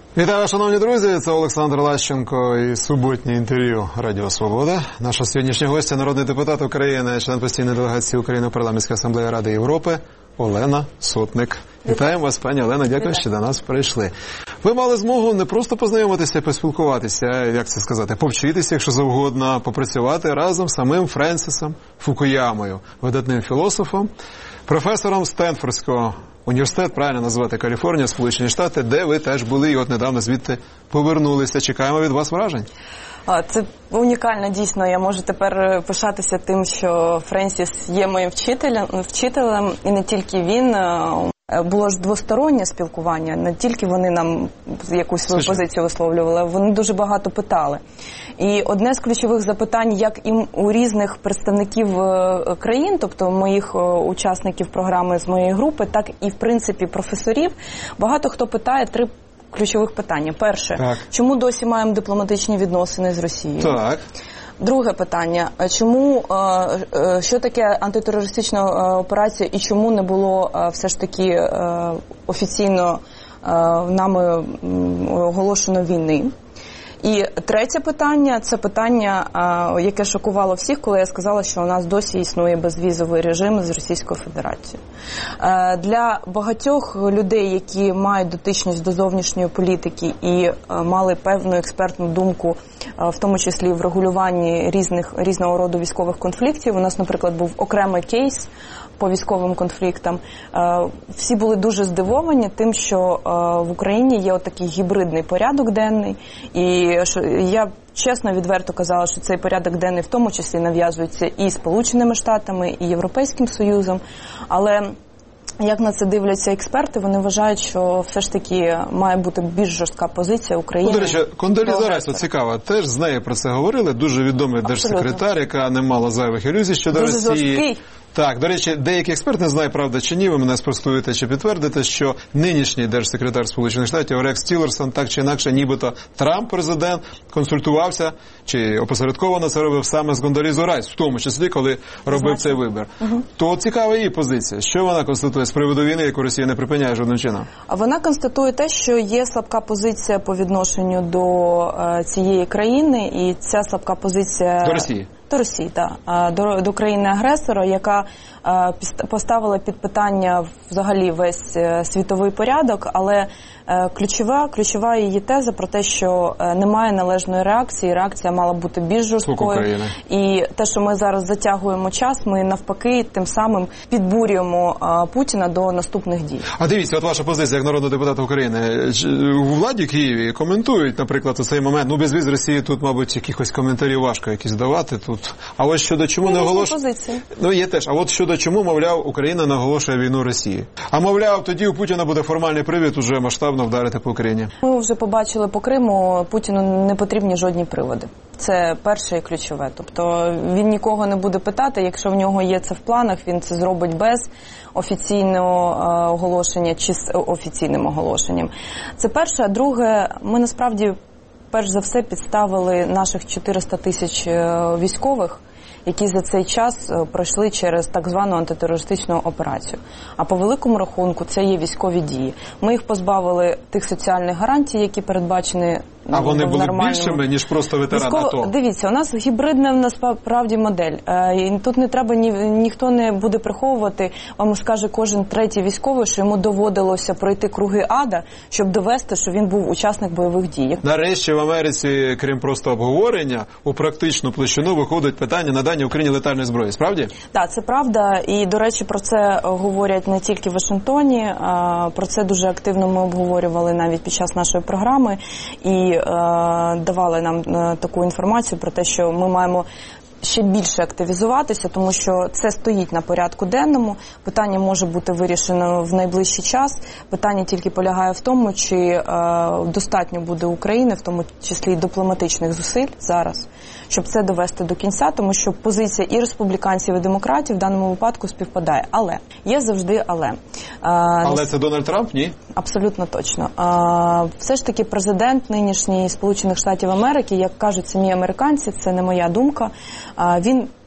Вітаю, шановні друзі, це Олександр Лащенко і суботнє інтерв'ю Радіо Свобода. Наша сьогоднішня гостя – народний депутат України, член постійної делегації України в Парламентській асамблеї Ради Європи Олена Сотник. Вітаємо вас, пані Олена, дякую, що до нас прийшли. Ви мали змогу не просто познайомитися, поспілкуватися, як це сказати, повчитися, якщо завгодно, попрацювати разом з самим Френсісом Фукуямою, видатним філософом, професором Стенфордського університету, правильно назвати, Каліфорнія, Сполучені Штати, де ви теж були і от недавно звідти повернулися. Чекаємо від вас вражень. Це унікально, дійсно. Я можу тепер пишатися тим, що Френсіс є моїм вчителем, і не тільки він. Було ж двостороннє спілкування, не тільки вони нам якусь свою позицію висловлювали, вони дуже багато питали. І одне з ключових запитань, як і у різних представників країн, тобто моїх учасників програми з моєї групи, так і, в принципі, професорів, багато хто питає три ключових питання. Перше, чому досі маємо дипломатичні відносини з Росією? Так. Друге питання, чому, що таке антитерористична операція і чому не було все ж таки офіційно нами оголошено війни? І третє питання – це питання, яке шокувало всіх, коли я сказала, що у нас досі існує безвізовий режим з Російською Федерацією. Для багатьох людей, які мають дотичність до зовнішньої політики і мали певну експертну думку, в тому числі в регулюванні різного роду військових конфліктів, у нас, наприклад, був окремий кейс по військовим конфліктам, всі були дуже здивовані тим, що в Україні є отакий гібридний порядок денний, і я чесно, відверто казала, що цей порядок денний в тому числі нав'язується і Сполученими Штатами, і Європейським Союзом, але як на це дивляться експерти, вони вважають, що все ж таки має бути більш жорстка позиція України. До речі, Кондоліза Райс, цікаво, теж з нею про це говорили, дуже відомий держсекретар, яка не мала зайвих ілюзій щодо Росії. Дуже жорсткий. Так, до речі, деякі експерти, не знаю, правда чи ні, ви мене спростуєте чи підтвердите, що нинішній держсекретар Сполучених Штатів Рекс Тілерсон, так чи інакше, нібито Трамп, президент, консультувався, чи опосередковано це робив саме з Кондолізою Райс, в тому числі, коли робив цей вибір. То цікава її позиція. Що вона констатує з приводу війни, яку Росія не припиняє жодним чином? Вона констатує те, що є слабка позиція по відношенню до цієї країни, і ця слабка позиція... До Росії. До Росії, так. До країни-агресора, яка поставила під питання взагалі весь світовий порядок, але ключова її теза про те, що немає належної реакції, реакція мала бути більш жорсткою. І те, що ми зараз затягуємо час, ми навпаки тим самим підбурюємо Путіна до наступних дій. А дивіться, от ваша позиція як народного депутата України. У владі Києві коментують, наприклад, у цей момент, без віз Росії тут, мабуть, якихось коментарів важко якісь давати тут. А ось щодо чому не оголошує... є теж. А от щодо чому, мовляв, Україна наголошує війну Росії. А мовляв, тоді у Путіна буде формальний привід уже масштабно вдарити по Україні. Ми вже побачили по Криму, Путіну не потрібні жодні приводи. Це перше і ключове. Тобто він нікого не буде питати, якщо в нього є це в планах, він це зробить без офіційного оголошення чи з офіційним оголошенням. Це перше. А друге, ми насправді перш за все підставили наших 400 тисяч військових, які за цей час пройшли через так звану антитерористичну операцію. А по великому рахунку це є військові дії. Ми їх позбавили тих соціальних гарантій, які передбачені в нормальному... А вони були більшими, ніж просто ветеран АТО? Дивіться, у нас гібридна насправді модель. Тут не треба, ніхто не буде приховувати, вам скаже кожен третій військовий, що йому доводилося пройти круги ада, щоб довести, що він був учасник бойових дій. Нарешті в Америці, крім просто обговорення, у практичну площину виходить питання надання Україні летальної зброї. Справді? Так, це правда. І, до речі, про це говорять не тільки в Вашингтоні. Про це дуже активно ми обговорювали навіть під час нашої програми. І давали нам таку інформацію про те, що ми маємо ще більше активізуватися, тому що це стоїть на порядку денному. Питання може бути вирішено в найближчий час. Питання тільки полягає в тому, чи достатньо буде України, в тому числі і дипломатичних зусиль зараз, щоб це довести до кінця, тому що позиція і республіканців, і демократів в даному випадку співпадає. Але є завжди але. Але це Дональд Трамп, ні? Абсолютно точно. Все ж таки президент нинішній Сполучених Штатів Америки, як кажуть самі американці, це не моя думка, він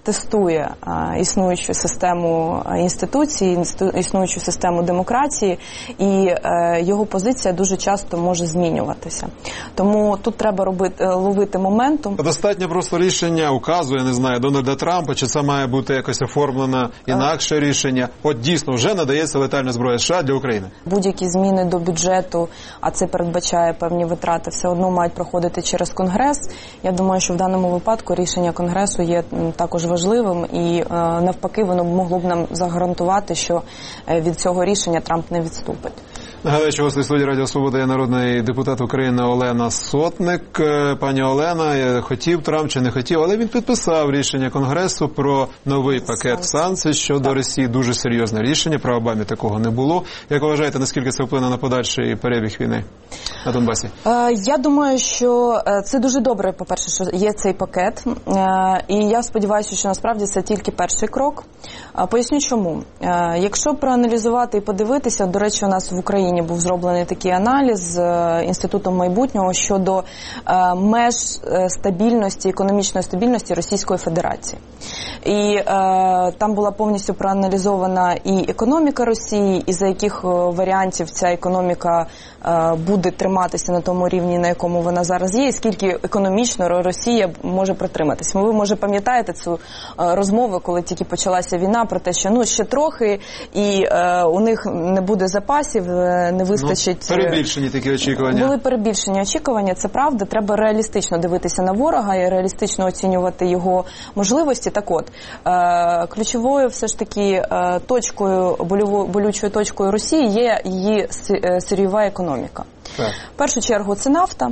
тестує існуючу систему інституцій, існуючу систему демократії, і його позиція дуже часто може змінюватися. Тому тут треба ловити моментум. Достатньо просто рішення указу, я не знаю, Дональда Трампа, чи це має бути якось оформлено інакше рішення? От дійсно вже надається летальна зброя США для України. Будь-які зміни до бюджету, а це передбачає певні витрати, все одно мають проходити через Конгрес. Я думаю, що в даному випадку рішення Конгресу є також важливим, і навпаки воно могло б нам загарантувати, що від цього рішення Трамп не відступить. Нагадаю, що гостею студії Радіо Свобода є народний депутат України Олена Сотник. Пані Олена, хотів Трамп чи не хотів, але він підписав рішення Конгресу про новий пакет санкцій щодо Росії. Дуже серйозне рішення, при Обамі такого не було. Як ви вважаєте, наскільки це вплине на подальший перебіг війни на Донбасі? Я думаю, що це дуже добре, по-перше, що є цей пакет. І я сподіваюся, що насправді це тільки перший крок. Поясню чому. Якщо проаналізувати і подивитися, до речі, у нас в Україні був зроблений такий аналіз з Інститутом майбутнього щодо меж стабільності, економічної стабільності Російської Федерації. І там була повністю проаналізована і економіка Росії, і за яких варіантів ця економіка буде триматися на тому рівні, на якому вона зараз є, і скільки економічно Росія може протриматися. Ви, може, пам'ятаєте цю розмову, коли тільки почалася війна, про те, що ще трохи, і у них не буде запасів, не вистачить... Перебільшені такі очікування. Були перебільшені очікування, це правда. Треба реалістично дивитися на ворога і реалістично оцінювати його можливості. Так от, ключовою все ж таки точкою, болючою точкою Росії є її сирійова економіка. Так. В першу чергу це нафта.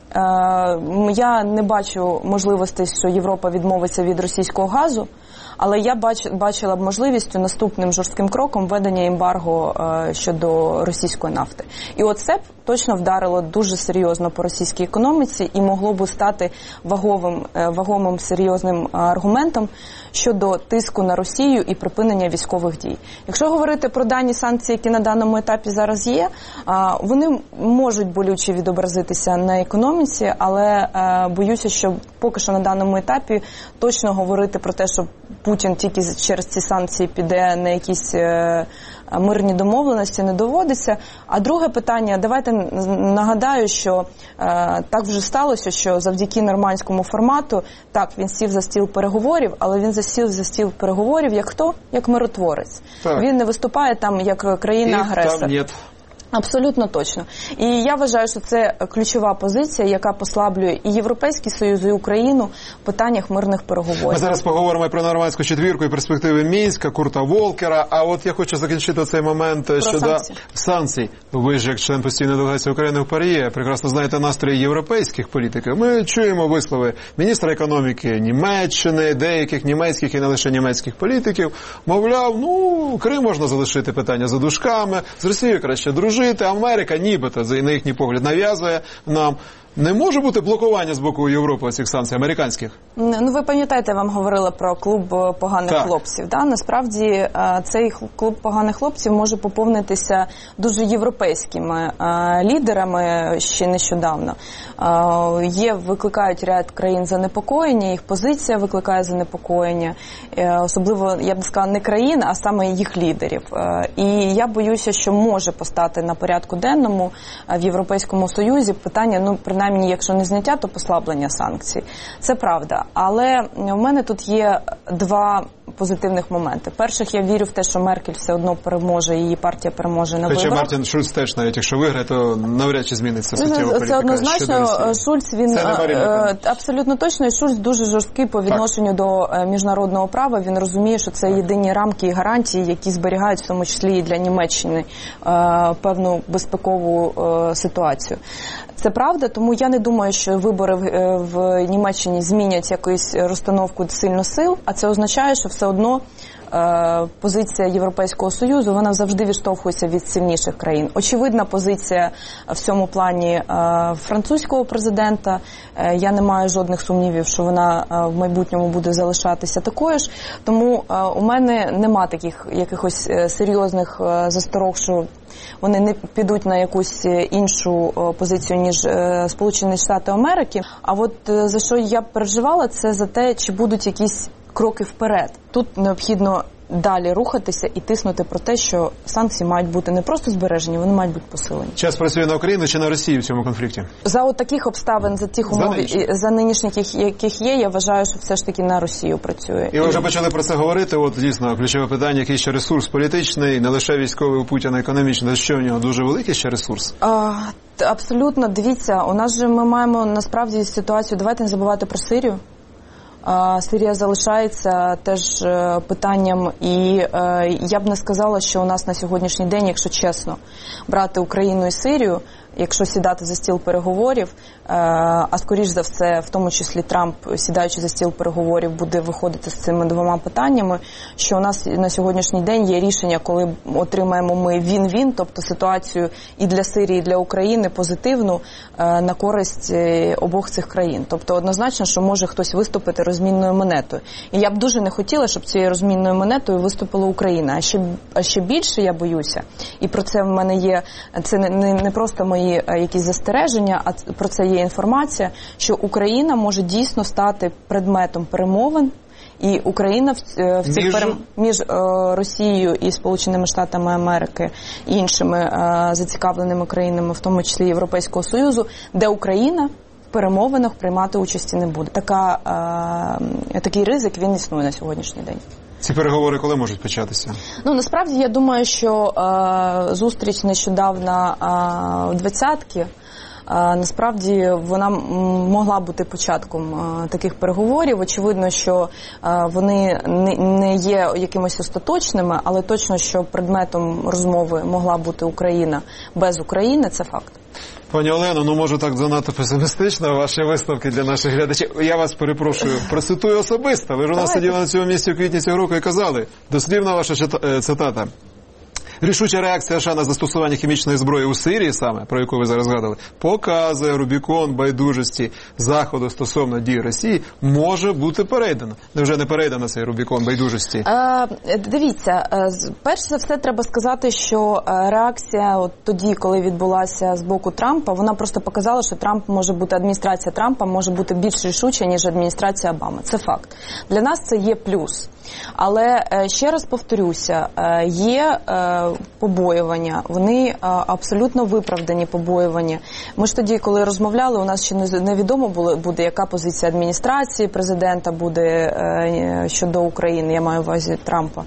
Я не бачу можливості, що Європа відмовиться від російського газу, але я бачила б можливістю наступним жорстким кроком введення ембарго щодо російської нафти. І от це б точно вдарило дуже серйозно по російській економіці і могло б стати вагомим серйозним аргументом щодо тиску на Росію і припинення військових дій. Якщо говорити про дані санкції, які на даному етапі зараз є, вони можуть болюче відобразитися на економіці, але боюся, що поки що на даному етапі точно говорити про те, що Путін тільки через ці санкції піде на якісь мирні домовленості, не доводиться. А друге питання, давайте нагадаю, що так вже сталося, що завдяки нормандському формату, так, він сів за стіл переговорів, але він засів за стіл переговорів як хто? Як миротворець. Так. Він не виступає там як країна-агресор. Абсолютно точно. І я вважаю, що це ключова позиція, яка послаблює і Європейський Союз, і Україну в питаннях мирних переговорів. Ми зараз поговоримо про нормандську четвірку і перспективи Мінська, Курта Волкера. А от я хочу закінчити цей момент про щодо санкцій. Ви ж, як член постійної делегації України в ПАРЄ, прекрасно знаєте настрої європейських політиків. Ми чуємо вислови міністра економіки Німеччини, деяких німецьких і не лише німецьких політиків. Мовляв, Крим можна залишити, питання за дужками, з Росією краще дружити. Америка нібито, на їхній погляд, нав'язує нам. Не може бути блокування з боку Європи цих санкцій американських? Ви пам'ятаєте, я вам говорила про клуб поганих хлопців. Да? Насправді, цей клуб поганих хлопців може поповнитися дуже європейськими лідерами ще нещодавно. Викликають ряд країн занепокоєння, їх позиція викликає занепокоєння. Особливо, я б сказала, не країн, а саме їх лідерів. І я боюся, що може постати на порядку денному в Європейському Союзі питання, принаймні, якщо не зняття, то послаблення санкцій. Це правда. Але в мене тут є два позитивних моменти. Перших, я вірю в те, що Меркель все одно переможе, її партія переможе на виборах. Хоча Мартін Шульц теж, навіть якщо виграє, то навряд чи зміниться суттєва політика. Це однозначно. Шульц, він абсолютно точно, і Шульц дуже жорсткий по відношенню до міжнародного права. Він розуміє, що це єдині рамки і гарантії, які зберігають в тому числі і для Німеччини певну безпекову ситуацію. Це правда, тому я не думаю, що вибори в Німеччині змінять якусь розстановку сильно сил, а це означає, що все одно позиція Європейського Союзу, вона завжди відштовхується від сильніших країн. Очевидна позиція в цьому плані французького президента. Я не маю жодних сумнівів, що вона в майбутньому буде залишатися такою ж. Тому у мене нема таких якихось серйозних засторог, що вони не підуть на якусь іншу позицію, ніж Сполучені Штати Америки. А от за що я переживала, це за те, чи будуть якісь кроки вперед. Тут необхідно далі рухатися і тиснути про те, що санкції мають бути не просто збережені, вони мають бути посилені. Час працює на Україну чи на Росію в цьому конфлікті? За от таких обставин, за тих умов, за нинішніх, яких є, я вважаю, що все ж таки на Росію працює. І ви вже почали про це говорити, от дійсно ключове питання, який ще ресурс політичний, не лише військовий у Путіна, економічний, що в нього дуже великий ще ресурс? Абсолютно, дивіться, у нас же ми маємо насправді ситуацію, давайте не забувати про Сирію. Сирія залишається теж питанням, і я б не сказала, що у нас на сьогоднішній день, якщо чесно, брати Україну і Сирію, якщо сідати за стіл переговорів, а скоріш за все, в тому числі Трамп, сідаючи за стіл переговорів, буде виходити з цими двома питаннями, що у нас на сьогоднішній день є рішення, коли отримаємо ми він-він, тобто ситуацію і для Сирії, і для України позитивну на користь обох цих країн. Тобто однозначно, що може хтось виступити розмінною монетою. І я б дуже не хотіла, щоб цією розмінною монетою виступила Україна. А ще більше я боюся, і про це в мене є, це не просто мої якісь застереження, а про це є інформація, що Україна може дійсно стати предметом перемовин, і Україна в цих між Росією і Сполученими Штатами Америки і іншими зацікавленими країнами, в тому числі Європейського Союзу, де Україна в перемовинах приймати участі не буде. Такий ризик, він існує на сьогоднішній день. Ці переговори коли можуть початися? Насправді, я думаю, що зустріч нещодавно в двадцятки, насправді вона могла бути початком таких переговорів. Очевидно, що вони не є якимось остаточними, але точно, що предметом розмови могла бути Україна без України, це факт. Пані Олено, може так занадто песимістично ваші висновки для наших глядачів. Я вас перепрошую, процитую особисто. Ви ж у нас сиділи на цьому місці у квітні цього року і казали, дослівна ваша цитата. Рішуча реакція США на застосування хімічної зброї у Сирії, саме, про яку ви зараз згадали, показує Рубікон байдужості Заходу стосовно дій Росії, може бути перейдено. Невже не перейдено цей Рубікон байдужості? Дивіться, перш за все треба сказати, що реакція от тоді, коли відбулася з боку Трампа, вона просто показала, що адміністрація Трампа може бути більш рішуча, ніж адміністрація Обами. Це факт. Для нас це є плюс. Але, ще раз повторюся, є побоювання, вони абсолютно виправдані побоювання. Ми ж тоді, коли розмовляли, у нас ще невідомо буде, яка позиція адміністрації президента буде щодо України, я маю в увазі Трампа.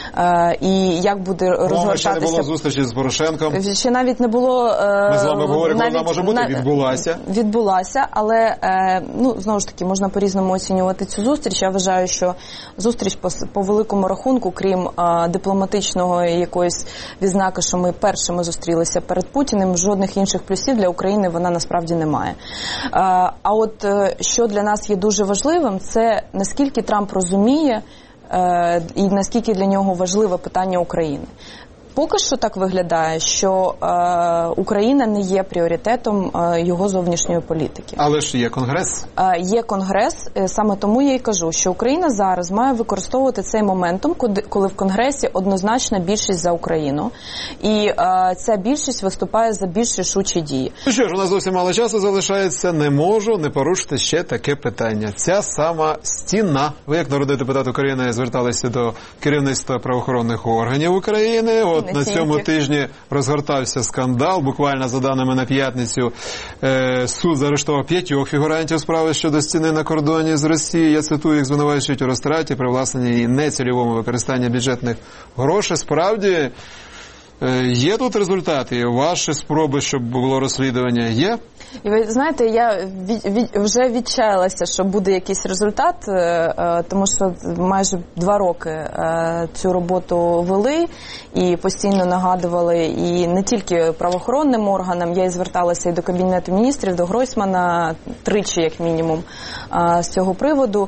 І як буде розгортатися... Ще не було зустрічі з Порошенком. Ще навіть не було... Ми з вами говоримо, вона може бути, відбулася. Відбулася, але, знову ж таки, можна по-різному оцінювати цю зустріч. Я вважаю, що зустріч по великому рахунку, крім дипломатичного якоїсь відзнаки, що ми першими зустрілися перед Путіним, жодних інших плюсів для України вона насправді не має. А от що для нас є дуже важливим, це наскільки Трамп розуміє і наскільки для нього важливе питання України. Поки що так виглядає, що Україна не є пріоритетом його зовнішньої політики. Але ж є Конгрес. Є Конгрес, саме тому я й кажу, що Україна зараз має використовувати цей моментум, коли в Конгресі однозначна більшість за Україну. І ця більшість виступає за більш рішучі дії. Ну що ж, у нас зовсім мало часу залишається. Не можу не порушити ще таке питання. Ця сама стіна. Ви, як народний депутат України, зверталися до керівництва правоохоронних органів України. На цьому тижні розгортався скандал. Буквально за даними на п'ятницю суд заарештував 5 фігурантів справи щодо стіни на кордоні з Росією. Я цитую, їх звинувачують у розтраті, привласненні і нецільовому використанні бюджетних грошей. Справді, є тут результати? Ваші спроби, щоб було розслідування, є? І ви знаєте, я вже відчаялася, що буде якийсь результат, тому що майже 2 роки цю роботу вели і постійно нагадували і не тільки правоохоронним органам, я і зверталася і до Кабінету міністрів, до Гройсмана, 3 як мінімум з цього приводу.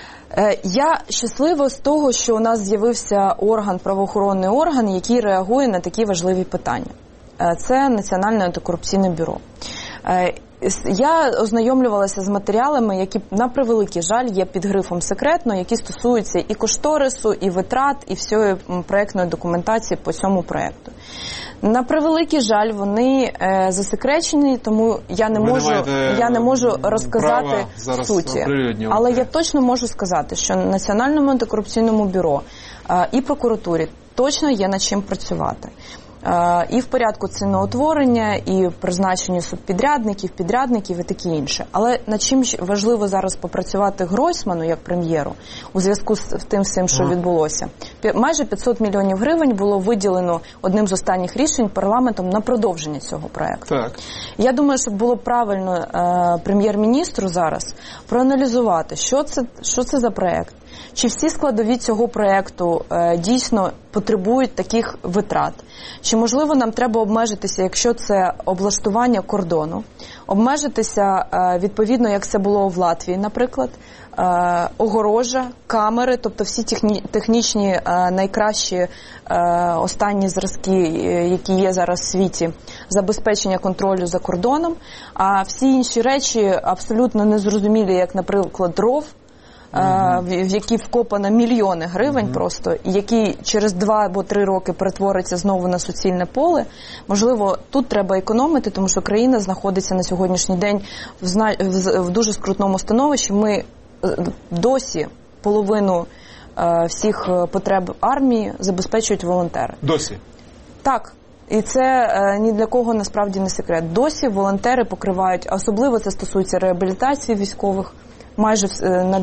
Я щаслива з того, що у нас з'явився правоохоронний орган, який реагує на такі важливі питання. Це Національне антикорупційне бюро. Я ознайомлювалася з матеріалами, які, на превеликий жаль, є під грифом «секретно», які стосуються і кошторису, і витрат, і всієї проєктної документації по цьому проєкту. На превеликий жаль, вони засекречені, тому я не можу розказати суті. Але я точно можу сказати, що Національному антикорупційному бюро і прокуратурі точно є над чим працювати. І в порядку ціноутворення, і в призначенні субпідрядників, підрядників і таке інше. Але над чим важливо зараз попрацювати Гройсману, як прем'єру, у зв'язку з тим всім, що відбулося. Майже 500 мільйонів гривень було виділено одним з останніх рішень парламентом на продовження цього проєкту. Так. Я думаю, що було б правильно прем'єр-міністру зараз проаналізувати, що це за проєкт. Чи всі складові цього проєкту дійсно потребують таких витрат? Чи, можливо, нам треба обмежитися, якщо це облаштування кордону, обмежитися, відповідно, як це було в Латвії, наприклад, огорожа, камери, тобто всі технічні найкращі останні зразки, які є зараз в світі, забезпечення контролю за кордоном, а всі інші речі абсолютно незрозумілі, як, наприклад, ров, в які вкопано мільйони гривень просто, і який через 2 або 3 роки перетвориться знову на суцільне поле. Можливо, тут треба економити, тому що країна знаходиться на сьогоднішній день в дуже скрутному становищі. Ми досі половину всіх потреб армії забезпечують волонтери. Досі? Так. І це ні для кого насправді не секрет. Досі волонтери покривають, особливо це стосується реабілітації військових, майже на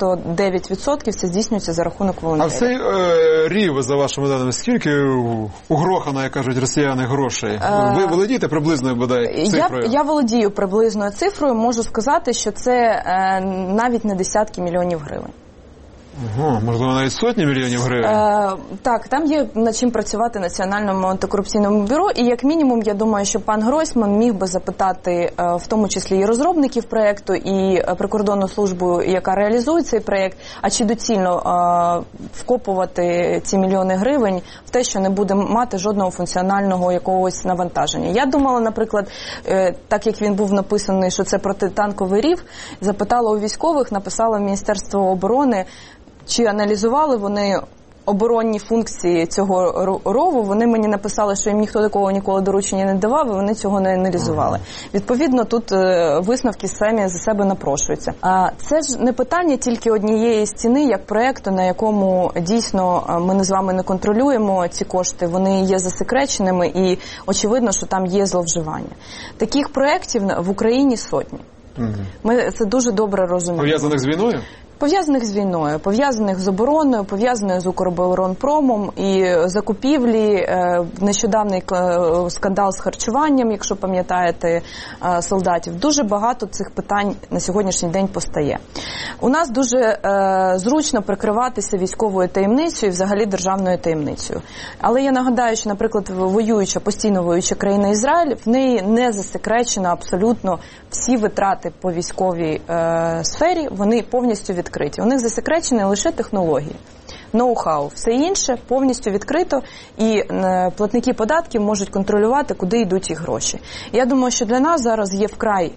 99% це здійснюється за рахунок волонтерів. А в цей рів, за вашими даними, скільки угрохано, як кажуть росіяни, грошей? Ви володієте приблизною, бодай, цифрою? Я володію приблизною цифрою. Можу сказати, що це навіть не десятки мільйонів гривень. Ага, можливо, навіть сотні мільйонів гривень? Так, там є над чим працювати Національному антикорупційному бюро, і як мінімум, я думаю, що пан Гройсман міг би запитати, в тому числі і розробників проєкту, і прикордонну службу, яка реалізує цей проєкт, а чи доцільно вкопувати ці мільйони гривень в те, що не буде мати жодного функціонального якогось навантаження. Я думала, наприклад, так як він був написаний, що це протитанковий рів, запитала у військових, написала в Міністерство оборони, чи аналізували вони оборонні функції цього рову. Вони мені написали, що їм ніхто такого ніколи доручення не давав, і вони цього не аналізували. Відповідно, тут висновки самі за себе напрошуються. Це ж не питання тільки однієї стіни, як проєкту, на якому дійсно ми з вами не контролюємо ці кошти, вони є засекреченими і очевидно, що там є зловживання. Таких проєктів в Україні сотні. Ми це дуже добре розуміємо. Пов'язаних з війною? Пов'язаних з війною, пов'язаних з обороною, пов'язаних з Укроборонпромом і закупівлі, нещодавний скандал з харчуванням, якщо пам'ятаєте, солдатів. Дуже багато цих питань на сьогоднішній день постає. У нас дуже зручно прикриватися військовою таємницею і взагалі державною таємницею. Але я нагадаю, що, наприклад, постійно воююча країна Ізраїль, в неї не засекречено абсолютно всі витрати по військовій сфері, вони повністю відкриті. У них засекречені лише технології, ноу-хау. Все інше повністю відкрито, і платники податків можуть контролювати, куди йдуть їх гроші. Я думаю, що для нас зараз є вкрай,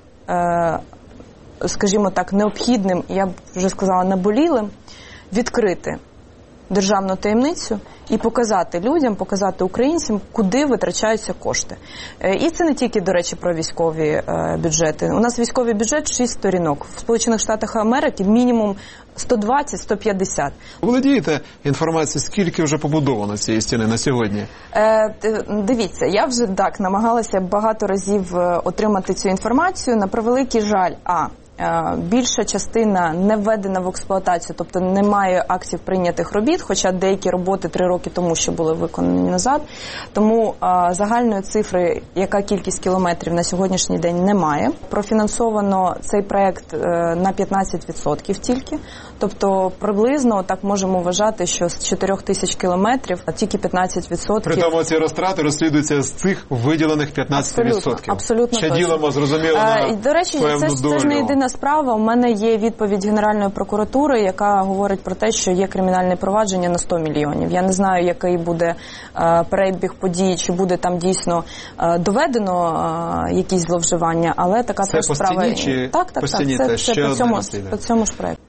скажімо так, необхідним, я б вже сказала, наболілим, відкрити державну таємницю і показати людям, показати українцям, куди витрачаються кошти. І це не тільки, до речі, про військові бюджети. У нас військовий бюджет 6 сторінок. В Сполучених Штатах Америки мінімум 120-150. Володієте інформацією, скільки вже побудовано цієї стіни на сьогодні? Дивіться, я вже так намагалася багато разів отримати цю інформацію. На превеликий жаль, більша частина не введена в експлуатацію, тобто немає актів прийнятих робіт, хоча деякі роботи 3 роки тому ще були виконані назад. Тому загальної цифри, яка кількість кілометрів на сьогоднішній день, немає. Профінансовано цей проєкт на 15% тільки. Тобто приблизно так можемо вважати, що з 4 тисяч кілометрів тільки 15%. При тому ці розтрати розслідуються з цих виділених 15%. Абсолютно ще точно. Ділимо, зрозуміло, на до речі, певну долю. Це ж не єдина кримінальна справа. У мене є відповідь Генеральної прокуратури, яка говорить про те, що є кримінальне провадження на 100 мільйонів. Я не знаю, який буде перебіг подій, чи буде там дійсно доведено якісь зловживання, але така це теж справа. Це по стіні чи так, по стіні це ще по цьому ж проєкту.